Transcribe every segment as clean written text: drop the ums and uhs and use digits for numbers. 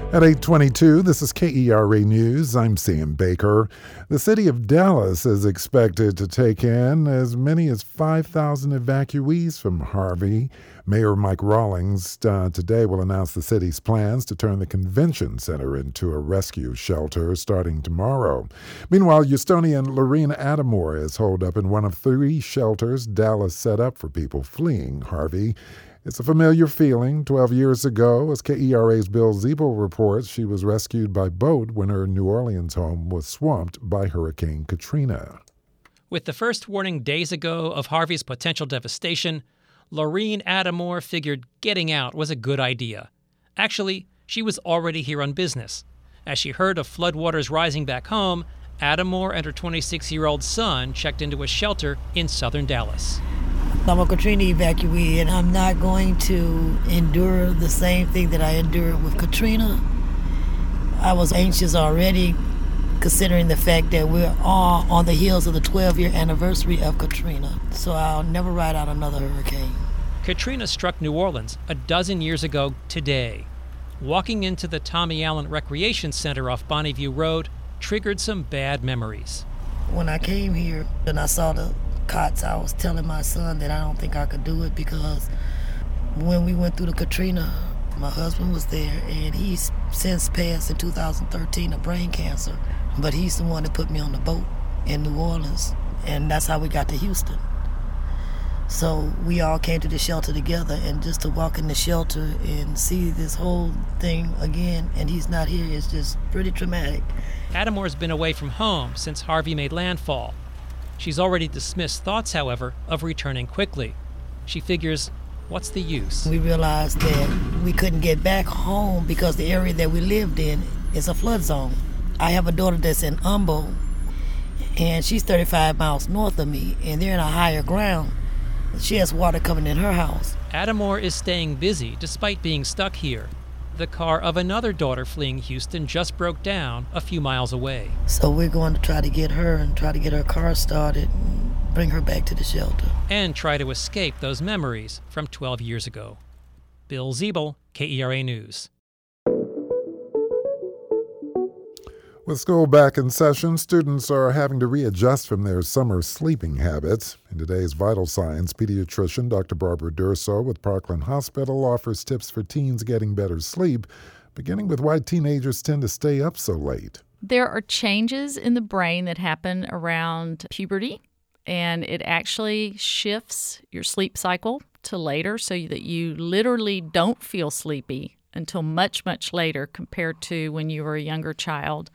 At 8:22, this is KERA News. I'm Sam Baker. The city of Dallas is expected to take in as many as 5,000 evacuees from Harvey. Mayor Mike Rawlings today will announce the city's plans to turn the convention center into a rescue shelter starting tomorrow. Meanwhile, Houstonian Lorene Adamore is holed up in one of 3 shelters Dallas set up for people fleeing Harvey. It's a familiar feeling. 12 years ago, as KERA's Bill Ziebel reports, she was rescued by boat when her New Orleans home was swamped by Hurricane Katrina. With the first warning days ago of Harvey's potential devastation, Lorene Adamore figured getting out was a good idea. Actually, she was already here on business. As she heard of floodwaters rising back home, Adamore and her 26-year-old son checked into a shelter in southern Dallas. I'm a Katrina evacuee, and I'm not going to endure the same thing that I endured with Katrina. I was anxious already, considering the fact that we're all on the heels of the 12-year anniversary of Katrina. So I'll never ride out another hurricane. Katrina struck New Orleans a dozen years ago today. Walking into the Tommy Allen Recreation Center off Bonneview Road triggered some bad memories. When I came here and I saw the cots, I was telling my son that I don't think I could do it, because when we went through the Katrina, my husband was there, and he's since passed in 2013 of brain cancer, but he's the one that put me on the boat in New Orleans, and that's how we got to Houston. So we all came to the shelter together, and just to walk in the shelter and see this whole thing again, and he's not here, is just pretty traumatic. Adamore's been away from home since Harvey made landfall. She's already dismissed thoughts, however, of returning quickly. She figures, what's the use? We realized that we couldn't get back home because the area that we lived in is a flood zone. I have a daughter that's in Humboldt, and she's 35 miles north of me, and they're in a higher ground. She has water coming in her house. Adamore is staying busy despite being stuck here. The car of another daughter fleeing Houston just broke down a few miles away. So we're going to try to get her and try to get her car started and bring her back to the shelter. And try to escape those memories from 12 years ago. Bill Ziebel, KERA News. With school back in session, students are having to readjust from their summer sleeping habits. In today's Vital Signs, pediatrician Dr. Barbara Durso with Parkland Hospital offers tips for teens getting better sleep, beginning with why teenagers tend to stay up so late. There are changes in the brain that happen around puberty, and it actually shifts your sleep cycle to later so that you literally don't feel sleepy until much, much later compared to when you were a younger child.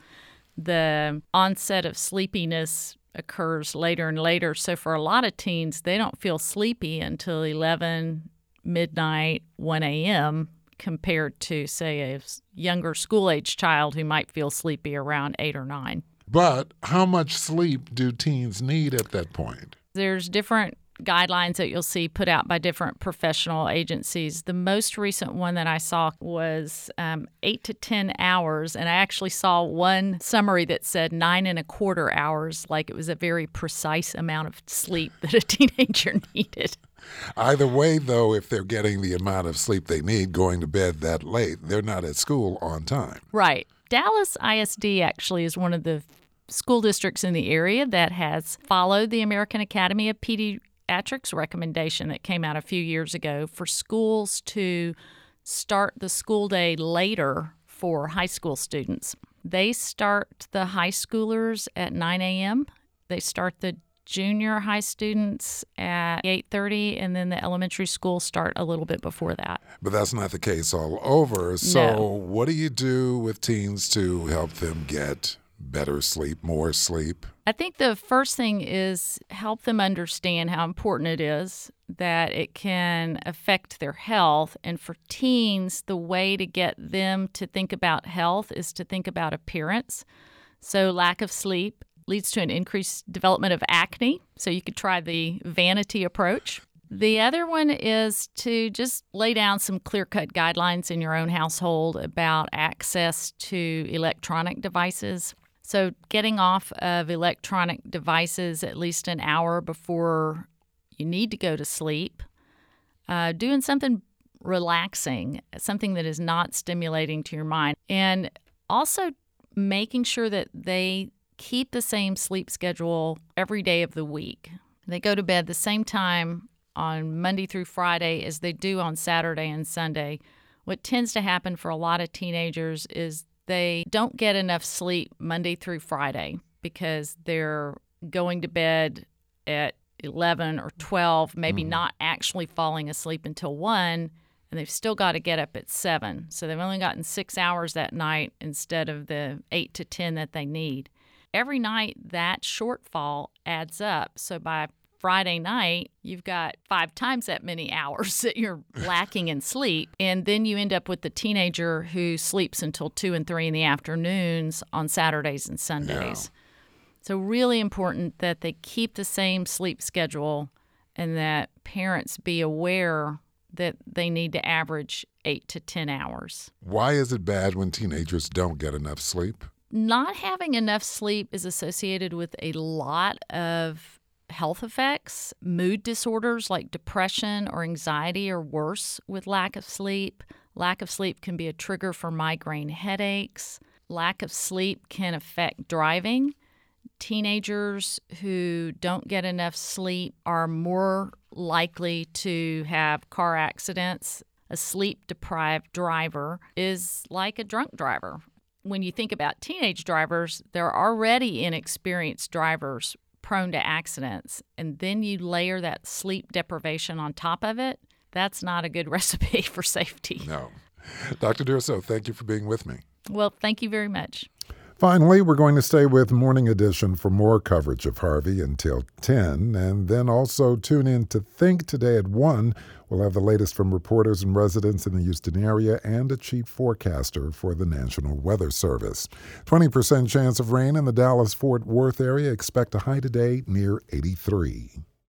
The onset of sleepiness occurs later and later. So for a lot of teens, they don't feel sleepy until 11, midnight, 1 a.m. compared to, say, a younger school-age child who might feel sleepy around 8 or 9. But how much sleep do teens need at that point? There's different guidelines that you'll see put out by different professional agencies. The most recent one that I saw was 8 to 10 hours, and I actually saw one summary that said 9.25 hours, like it was a very precise amount of sleep that a teenager needed. Either way, though, if they're getting the amount of sleep they need going to bed that late, they're not at school on time. Right. Dallas ISD actually is one of the school districts in the area that has followed the American Academy of Pediatrics recommendation that came out a few years ago for schools to start the school day later for high school students. They start the high schoolers at 9 a.m. They start the junior high students at 8:30, and then the elementary school start a little bit before that. But that's not the case all over. So No. What do you do with teens to help them get better sleep, more sleep? I think the first thing is help them understand how important it is, that it can affect their health. And for teens, the way to get them to think about health is to think about appearance. So lack of sleep leads to an increased development of acne. So you could try the vanity approach. The other one is to just lay down some clear-cut guidelines in your own household about access to electronic devices. So getting off of electronic devices at least an hour before you need to go to sleep. Doing something relaxing, something that is not stimulating to your mind. And also making sure that they keep the same sleep schedule every day of the week. They go to bed the same time on Monday through Friday as they do on Saturday and Sunday. What tends to happen for a lot of teenagers is they don't get enough sleep Monday through Friday because they're going to bed at 11 or 12, maybe not actually falling asleep until 1, and they've still got to get up at 7. So they've only gotten 6 hours that night instead of the 8 to 10 that they need. Every night, that shortfall adds up. So by Friday night, you've got 5 times that many hours that you're lacking in sleep. And then you end up with the teenager who sleeps until 2 and 3 in the afternoons on Saturdays and Sundays. Yeah. So really important that they keep the same sleep schedule and that parents be aware that they need to average 8 to 10 hours. Why is it bad when teenagers don't get enough sleep? Not having enough sleep is associated with a lot of health effects. Mood disorders like depression or anxiety are worse with lack of sleep. Lack of sleep can be a trigger for migraine headaches. Lack of sleep can affect driving. Teenagers who don't get enough sleep are more likely to have car accidents. A sleep-deprived driver is like a drunk driver. When you think about teenage drivers, they're already inexperienced drivers prone to accidents, and then you layer that sleep deprivation on top of it, that's not a good recipe for safety. No. Dr. Durso, thank you for being with me. Well, thank you very much. Finally, we're going to stay with Morning Edition for more coverage of Harvey until 10, and then also tune in to Think today at 1. We'll have the latest from reporters and residents in the Houston area and a chief forecaster for the National Weather Service. 20% chance of rain in the Dallas-Fort Worth area. Expect a high today near 83.